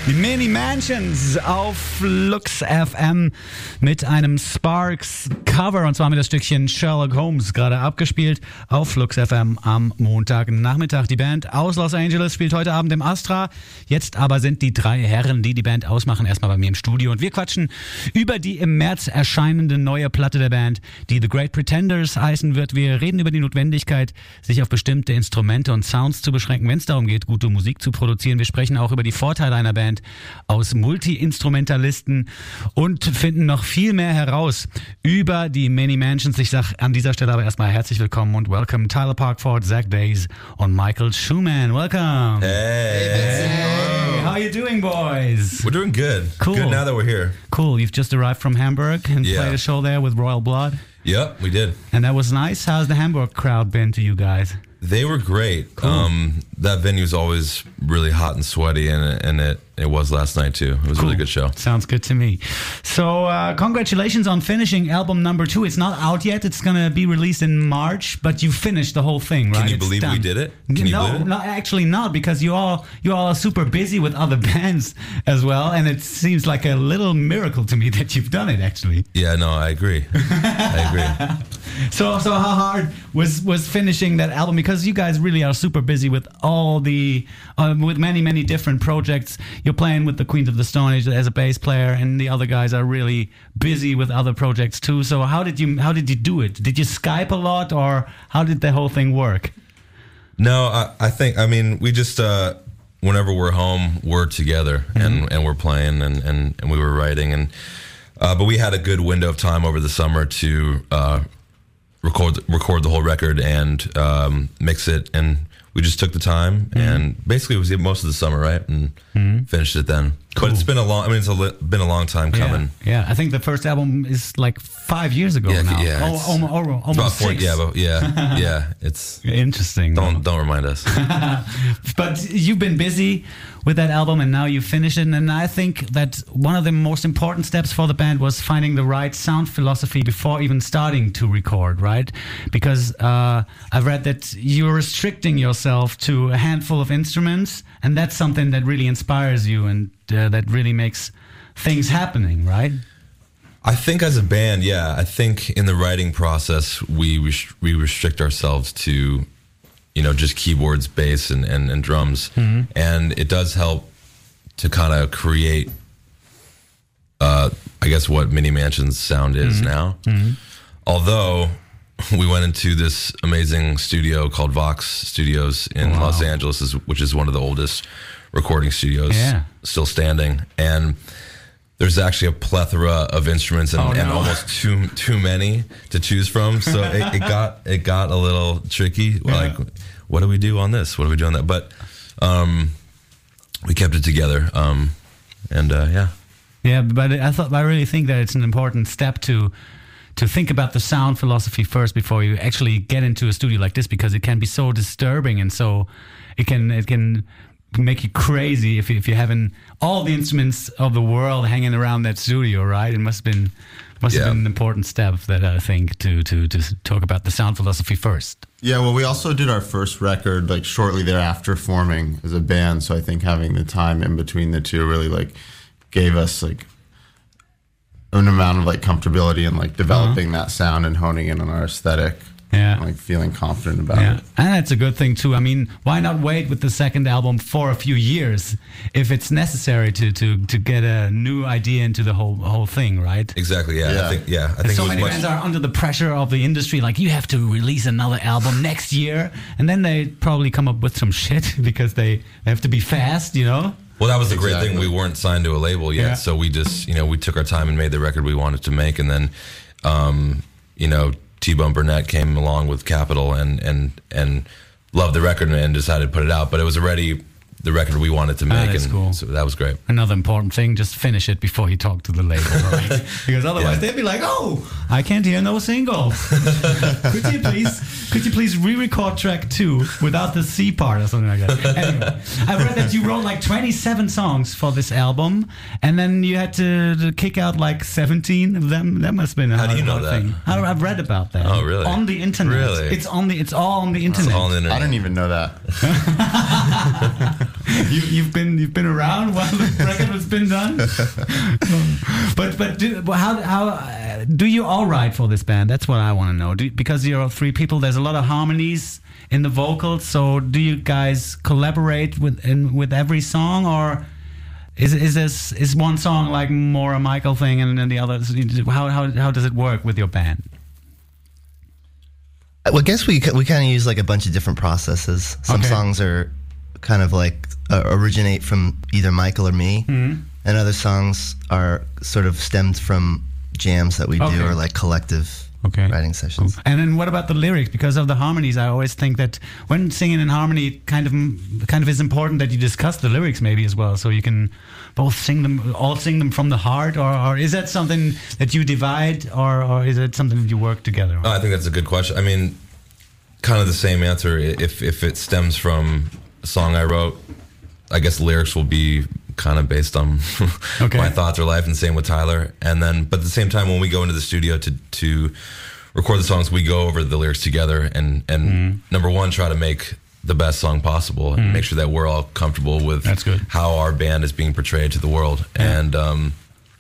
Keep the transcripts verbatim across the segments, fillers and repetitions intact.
Die Mini Mansions auf Flux F M mit einem Sparks Cover, und zwar mit das Stückchen Sherlock Holmes, gerade abgespielt auf Flux F M am Montagnachmittag. Die Band aus Los Angeles spielt heute Abend im Astra. Jetzt aber sind die drei Herren, die die Band ausmachen, erstmal bei mir im Studio, und wir quatschen über die im März erscheinende neue Platte der Band, die The Great Pretenders heißen wird. Wir reden über die Notwendigkeit, sich auf bestimmte Instrumente und Sounds zu beschränken, wenn es darum geht, gute Musik zu produzieren. Wir sprechen auch über die Vorteile einer Band aus Multi-Instrumentalisten und finden noch viel mehr heraus über die Mini Mansions. Ich sage an dieser Stelle aber erstmal herzlich willkommen und welcome Tyler Parkford, Zach Days und Michael Schumann. Welcome. Hey. Hey. How are you doing, boys? We're doing good. Cool. Good now that we're here. Cool. You've just arrived from Hamburg and Yeah. played a show there with Royal Blood. Yep, we did. And that was nice. How's the Hamburg crowd been to you guys? They were great. Cool. Um, that venue's always really hot and sweaty, and it, and it, it was last night too. It was a really good show. Sounds good to me. So uh, congratulations on finishing album number two. It's not out yet. It's going to be released in March, but you finished the whole thing, right? Can you It's believe done. we did it? Can you no, believe it? no, actually not, because you all you all are super busy with other bands as well, and it seems like a little miracle to me that you've done it, actually. Yeah, no, I agree. I agree. So, so how hard was was finishing that album? Because you guys really are super busy with all the, um, with many many different projects. You're playing with the Queens of the Stone Age as a bass player, and the other guys are really busy with other projects too. So, how did you how did you do it? Did you Skype a lot, or how did the whole thing work? No, I, I think, I mean, we just, uh, whenever we're home, we're together, Mm-hmm. and, and we're playing, and, and, and we were writing, and uh, but we had a good window of time over the summer to uh, record record the whole record and um, mix it, and we just took the time, Mm-hmm. and basically it was most of the summer, right, and finished it then. Cool. But it's been a long, I mean, it's a li- been a long time coming. Yeah, yeah. I think the first album is like five years ago Yeah, now. yeah, Oh, it's- almost, almost, It's about four, six. yeah, but yeah, yeah. It's Interesting. don't don't remind us. But you've been busy with that album, and now you finished it. And I think that one of the most important steps for the band was finding the right sound philosophy before even starting to record, right? Because uh, I've read that you're restricting yourself to a handful of instruments, and that's something that really inspires you and uh, that really makes things happening, right? I think as a band, yeah, I think in the writing process, we res- we restrict ourselves to, you know, just keyboards, bass, and, and, and drums. And it does help to kind of create, uh, I guess, what Mini Mansion's sound is now. Although we went into this amazing studio called Vox Studios in Wow. Los Angeles, is- which is one of the oldest recording studios Yeah. still standing. And there's actually a plethora of instruments and, Oh, no. and almost too too many to choose from. So it, it got it got a little tricky. Like, what do we do on this? What do we do on that? But um, we kept it together. Um, and uh, yeah, Yeah, but I thought I really think that it's an important step to to think about the sound philosophy first before you actually get into a studio like this, because it can be so disturbing, and so it can it can make you crazy if you, if you're having all the instruments of the world hanging around that studio, right? It must have been must Yeah. have been an important step that I think to to to talk about the sound philosophy first. Yeah, well, we also did our first record like shortly thereafter forming as a band. So I think having the time in between the two really like gave us like an amount of like comfortability in like developing that sound and honing in on our aesthetic. Yeah. and, like feeling confident about Yeah, it. and that's a good thing too. I mean, why not wait with the second album for a few years if it's necessary to to to get a new idea into the whole whole thing, right? exactly. Yeah, Yeah. I think yeah, I And think so it was many much. bands are under the pressure of the industry, like you have to release another album next year, and then they probably come up with some shit because they, they have to be fast, you know? Well, that was the great thing. Exactly. We weren't signed to a label yet, Yeah. so we just, you know, we took our time and made the record we wanted to make, and then, um, you know, T-Bone Burnett came along with Capitol and and and loved the record and decided to put it out. But it was already the record we wanted to make, that's and cool. so that was great. Another important thing, just finish it before you talk to the label, right? Because otherwise Yeah. they'd be like, "Oh, I can't hear no single. could you please, could you please re-record track two without the C part or something like that?" Anyway, I read that you wrote like twenty-seven songs for this album, and then you had to, to kick out like seventeen of them. That must have been a How do hard, you know hard that? thing. I, I've read about that. Oh, really? On the internet. Really? It's on the. It's all on the internet. It's all on the internet. I didn't even know that. you, you've been been you've been around while the record has been done. but but do, how how uh, do you all write for this band? That's what I want to know. Do, because you're three people, there's a lot of harmonies in the vocals. So do you guys collaborate with in, with every song, or is is this is one song like more a Michael thing and then the others? How how how does it work with your band? Well, I guess we we kind of use like a bunch of different processes. Some Okay. songs are kind of like uh, originate from either Michael or me, Mhm. and other songs are sort of stemmed from jams that we Okay. do or like collective Okay. writing sessions. And then what about the lyrics? Because of the harmonies, I always think that when singing in harmony, it kind of kind of is important that you discuss the lyrics maybe as well, so you can both sing them, all sing them from the heart, or, or is that something that you divide, or, or is it something that you work together on? Oh, I think that's a good question. I mean, kind of the same answer. If if it stems from a song I wrote, I guess lyrics will be kind of based on Okay. my thoughts or life, and same with Tyler. And then, but at the same time, when we go into the studio to to record the songs, we go over the lyrics together, and and Mm-hmm. number one, try to make the best song possible, and make sure that we're all comfortable with That's good. how our band is being portrayed to the world, Yeah. and um,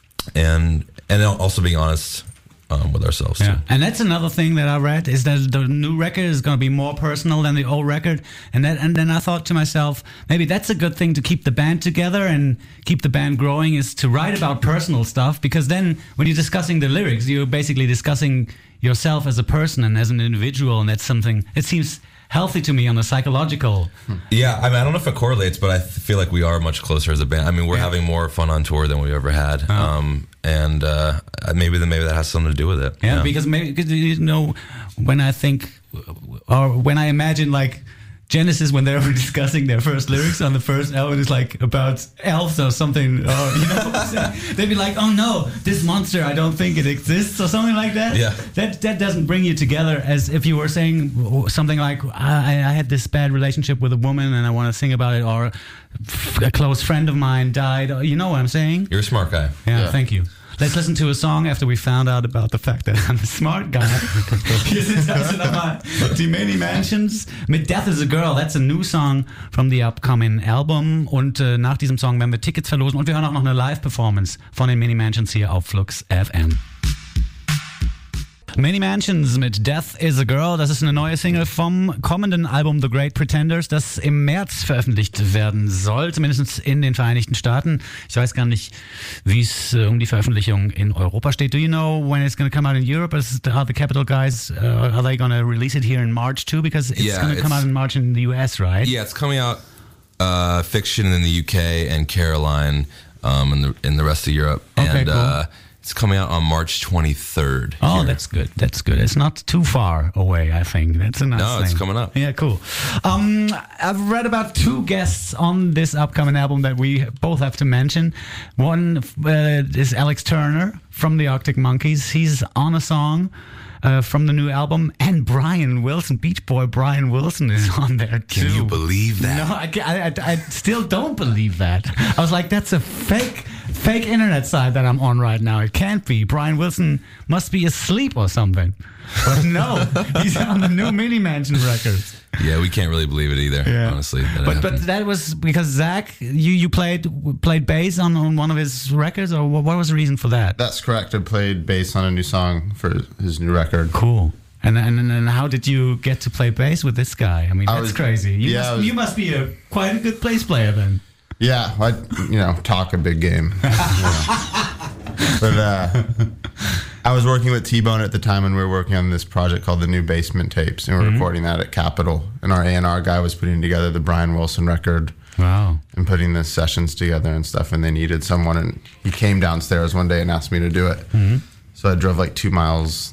and and also being honest um, with ourselves Yeah, too. and that's another thing that I read is that the new record is going to be more personal than the old record, and that and then I thought to myself, maybe that's a good thing to keep the band together and keep the band growing, is to write about personal stuff, because then when you're discussing the lyrics, you're basically discussing yourself as a person and as an individual, and that's something it seems healthy to me on a psychological. Yeah, I mean, I don't know if it correlates, but I th- feel like we are much closer as a band. I mean, we're Yeah. having more fun on tour than we've ever had, um, and uh, maybe that maybe that has something to do with it. Yeah, you know? because maybe because, you know, when I think or when I imagine like Genesis, when they were discussing their first lyrics on the first album, it's like about elves or something, or you know, they'd be like, "Oh no, this monster, I don't think it exists," or something like that. Yeah. that that doesn't bring you together as if you were saying something like, "I, I had this bad relationship with a woman and I want to sing about it," or "A close friend of mine died." You know what I'm saying? You're a smart guy. Yeah, Yeah. thank you. Let's listen to a song after we found out about the fact that I'm a smart guy. Hier sind also nochmal die Many Mansions mit Death is a Girl. That's a new song from the upcoming album. Und äh, nach diesem Song werden wir Tickets verlosen. Und wir hören auch noch eine Live-Performance von den Many Mansions hier auf Flux F M. Many Mansions mit Death is a Girl. Das ist eine neue Single vom kommenden Album The Great Pretenders, das im März veröffentlicht werden soll, zumindest in den Vereinigten Staaten. Ich weiß gar nicht, wie es äh, um die Veröffentlichung in Europa steht. Do you know when it's going to come out in Europe? Is, are the Capital guys, uh, are they going to release it here in March too? Because it's Yeah, going to come it's- out in March in the U S, right? Yeah, it's coming out uh, Fiction in the U K and Caroline um, in the in the rest of Europe, Okay, and cool. uh, it's coming out on March twenty-third. Oh, here. that's good. That's good. It's not too far away, I think. That's a nice No, it's thing. coming up. Yeah, cool. Um, I've read about two guests on this upcoming album that we both have to mention. One uh, is Alex Turner from the Arctic Monkeys. He's on a song uh, from the new album. And Brian Wilson, Beach Boy Brian Wilson, is on there too. Can you believe that? No, I, ca- I, I, I still don't believe that. I was like, that's a fake, fake internet site that I'm on right now. It can't be. Brian Wilson must be asleep or something. But no, he's on the new Mini Mansion records. Yeah, we can't really believe it either. Yeah. Honestly, that But but happened. that was because Zach, you, you played played bass on, on one of his records, or what, what was the reason for that? That's correct. I played bass on a new song for his new record. Cool. And, and and how did you get to play bass with this guy? I mean, I that's was- crazy. You, yeah, must, I was- you must be a quite a good bass player then. Yeah, I you know talk a big game. You know. But uh, I was working with T-Bone at the time, and we were working on this project called the New Basement Tapes, and we were recording that at Capitol. And our A and R guy was putting together the Brian Wilson record Wow. and putting the sessions together and stuff. And they needed someone, and he came downstairs one day and asked me to do it. So I drove like two miles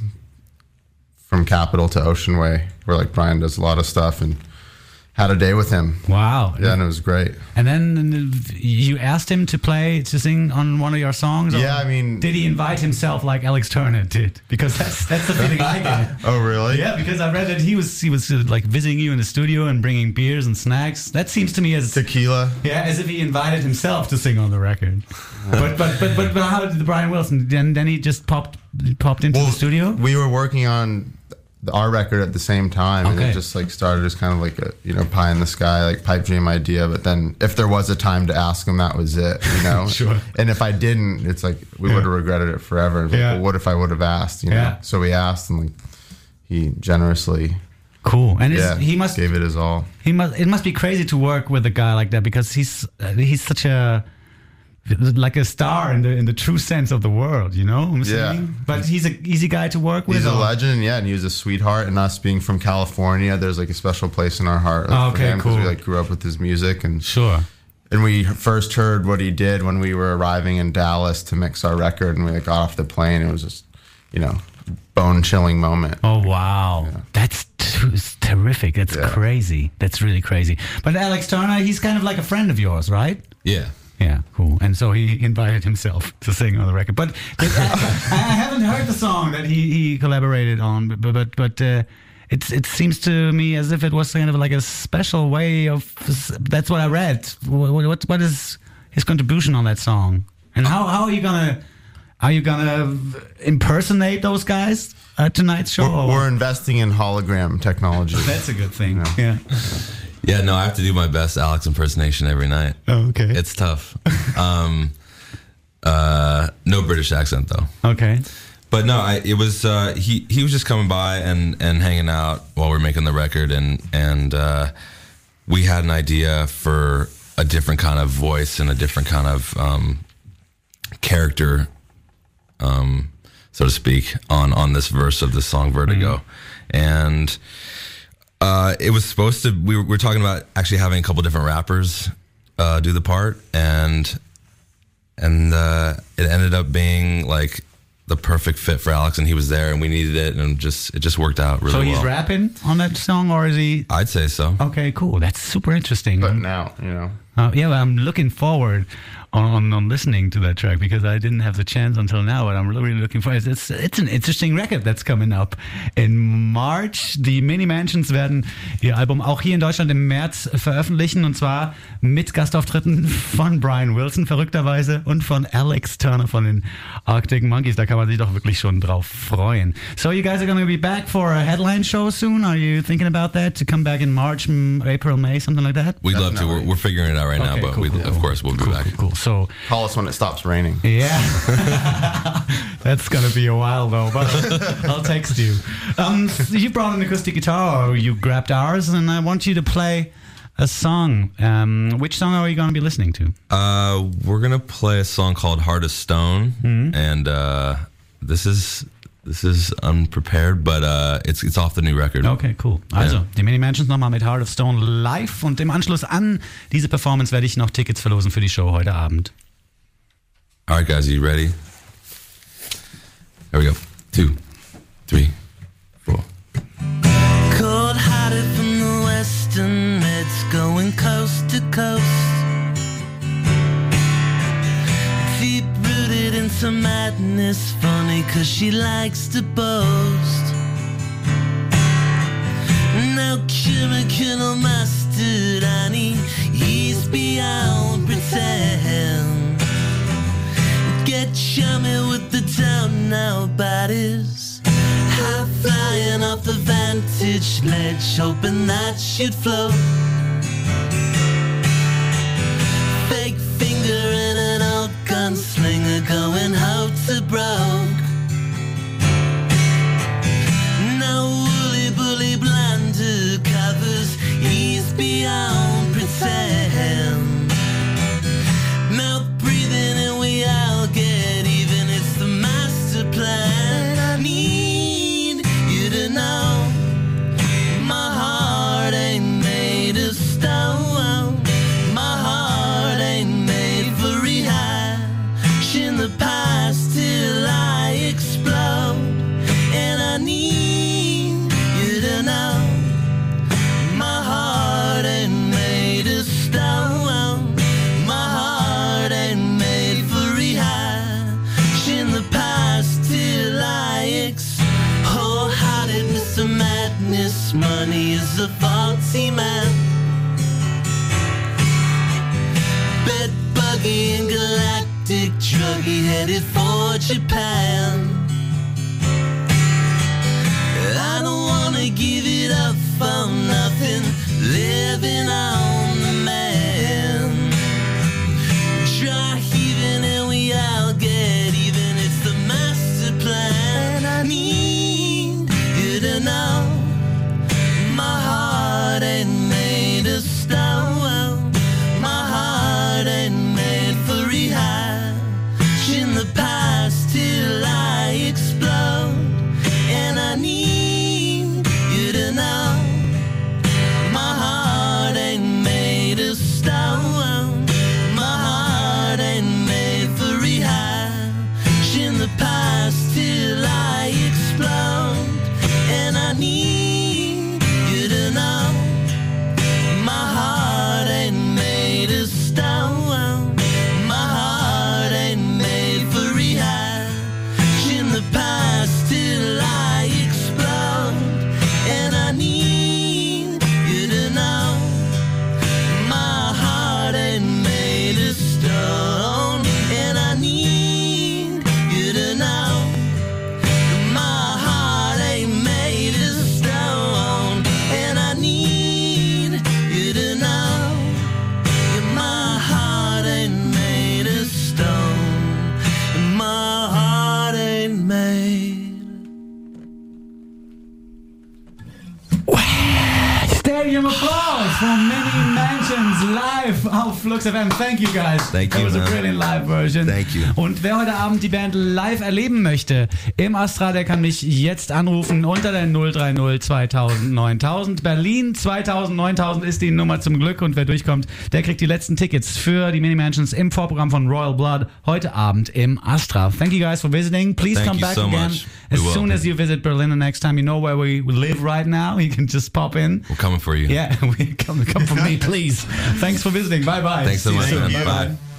from Capitol to Ocean Way, where like Brian does a lot of stuff, and had a day with him. Wow. Yeah, and it was great. And then you asked him to play, to sing on one of your songs? or Yeah, I mean- Did he invite himself like Alex Turner did? Because that's that's the feeling I get. Oh, really? Yeah, because I read that he was he was uh, like visiting you in the studio and bringing beers and snacks. That seems to me as Tequila. yeah, as if he invited himself to sing on the record. But but but but, but how did the Brian Wilson? Then then he just popped popped into Well, the studio. We were working on our record at the same time, and Okay. it just like started as kind of like a you know pie in the sky like pipe dream idea. But then if there was a time to ask him, that was it, you know. Sure. And if I didn't, it's like we Yeah. would have regretted it forever. Like, Yeah. well, what if I would have asked? You know. Yeah. So we asked, and like he generously Cool. And yeah is, he must gave it his all. he must it must be crazy to work with a guy like that, because he's uh, he's such a like a star in the in the true sense of the word, you know what I'm Yeah. saying? But he's a easy guy to work with. He's a or- legend, yeah, and he was a sweetheart. And us being from California, there's like a special place in our heart. Like, Oh, for okay, him, 'cause cool. we like grew up with his music, and Sure. and we first heard what he did when we were arriving in Dallas to mix our record, and we like got off the plane. It was just, you know, bone chilling moment. Oh wow, that's t- it's terrific. That's Yeah. crazy. That's really crazy. But Alex Turner, he's kind of like a friend of yours, right? Yeah. Yeah, cool. And so he invited himself to sing on the record. But, but I, I haven't heard the song that he, he collaborated on. But but but uh, it it seems to me as if it was kind of like a special way of. That's what I read. What what, what is his contribution on that song? And how, how are you gonna are you gonna impersonate those guys at tonight's show? We're, we're investing in hologram technology. That's a good thing. Yeah. Yeah, no, I have to do my best Alex impersonation every night. Oh, okay. It's tough. um, uh, no British accent though. Okay. But no, I, it was uh, he. He was just coming by and, and hanging out while we are making the record, and and uh, we had an idea for a different kind of voice and a different kind of um, character, um, so to speak, on on this verse of the song Vertigo, and. Uh, it was supposed to. We were, we were talking about actually having a couple different rappers uh, do the part, and and uh, it ended up being like the perfect fit for Alex, and he was there, and we needed it, and just it just worked out really So well. he's rapping on that song, or is he? I'd say so. Okay, cool. That's super interesting. But now, you know, Uh, yeah, well, I'm looking forward on, on, on listening to that track, because I didn't have the chance until now, but I'm really, really looking forward. It's, it's an interesting record that's coming up in March. Die Mini Mansions werden ihr Album auch hier in Deutschland im März veröffentlichen, und zwar mit Gastauftritten von Brian Wilson, verrückterweise, und von Alex Turner von den Arctic Monkeys. Da kann man sich doch wirklich schon drauf freuen. So you guys are going to be back for a headline show soon? Are you thinking about that, to come back in March, April, May, something like that? We'd love to. We're, Definitely. we're figuring it out right now, Okay, but cool, we, cool, of cool. course, we'll be back. Cool. So call us when it stops raining. yeah, that's gonna be a while though. But I'll, I'll text you. Um, you brought an acoustic guitar, or you grabbed ours, and I want you to play a song. Um, which song are you gonna be listening to? Uh, we're gonna play a song called "Heart of Stone," Mm-hmm. and uh, this is this is unprepared, but uh, it's it's off the new record. Okay, cool. Also, Ja. die Mini Mansions nochmal mit Heart of Stone live, und im Anschluss an diese Performance werde ich noch Tickets verlosen für die Show heute Abend. All right, guys, are you ready? Here we go. Two, three, four. Cold hearted from the western meds, going coast to coast. Deep rooted into madness, funny cause she likes to boast. Now chemical mustard, honey, he's beyond pretend. Get chummy with the town now, bodies. High flying off the vantage ledge, hoping that she'd float. Fake finger in an old gunslinger, going out to broke. Now woolly bully blinder covers, he's beyond pretend. Mouth breathing and we all get even, it's the master plan. I need you to know my heart ain't made of stone. My heart ain't made for rehash in the past till I explode. And I need you to know my heart ain't made of stone. My heart ain't made for rehash in the past till I ex. Wholehearted Mister Madness, money is a faulty man. Bed buggy and galactic druggy headed for Japan. I don't want they give it up for nothing, living on the man. Try heaving and we all get even, it's the master plan. I need you to know my heart ain't made of stone. My heart ain't made for rehash in the past till I explode. And I need you to know my heart ain't made of stone. My heart ain't made for rehash in the past till I explode. And I need you to know my heart ain't made of stone. My heart ain't made for rehash in the past till I explode. And I need you to know my heart ain't made of stone. And I need you to know my heart ain't made of stone. And I need you to know my heart ain't made of stone. My heart ain't made. Stadium applause from Many Mansions live auf Flux F M. Thank you guys. Thank That you, was a man. brilliant live version. Thank you. Und wer heute Abend die Band live erleben möchte im Astra, der kann mich jetzt anrufen unter der null drei null zweitausend neuntausend. Berlin zweitausend neuntausend ist die Nummer zum Glück und wer durchkommt, der kriegt die letzten Tickets für die Many Mansions im Vorprogramm von Royal Blood heute Abend im Astra. Thank you guys for visiting. Please Thank come you back so again much. as We will. soon as you visit Berlin the next time. You know where we live right now. You can just pop in. We're coming for you. Yeah, we come come from me, please. Thanks for visiting. Bye bye. Thanks so See you much, soon. man. Bye-bye. Bye.